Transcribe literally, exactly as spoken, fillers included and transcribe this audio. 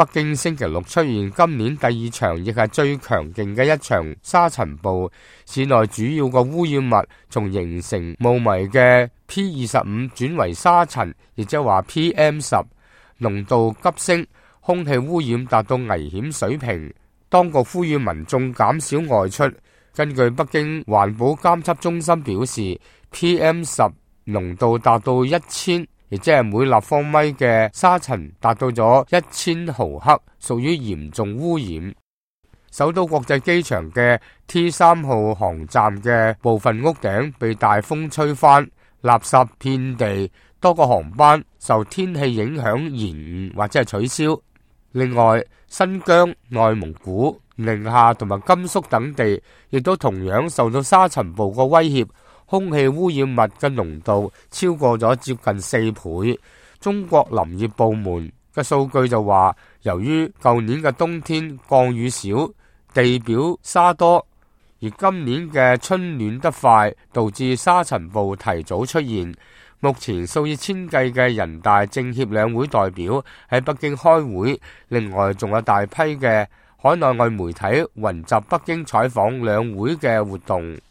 北京星期六出現今年第二場亦係最強勁嘅一場沙塵暴，市內主要個污染物從形成霧霾嘅 P 二十五轉為沙塵，亦即係話 P M 十，濃度急升，空氣污染達到危險水平。當局呼籲民眾減少外出。根據北京環保監測中心表示 ，P M 十濃度達到一千。亦即係每立方米嘅沙塵達到咗一千毫克，屬於嚴重污染。首都國際機場嘅 T 三號航站嘅部分屋頂被大風吹翻，垃圾遍地，多個航班受天氣影響延誤或者係取消。另外，新疆、內蒙古、寧夏同埋甘肅等地亦都同樣受到沙塵暴嘅威脅。空氣污染物嘅濃度超過咗接近四倍。中國林業部門嘅數據就話，由於舊年嘅冬天降雨少，地表沙多，而今年嘅春暖得快，導致沙塵暴提早出現。目前數以千計嘅人大政協兩會代表喺北京開會，另外仲有大批嘅海內外媒體雲集北京採訪兩會嘅活動。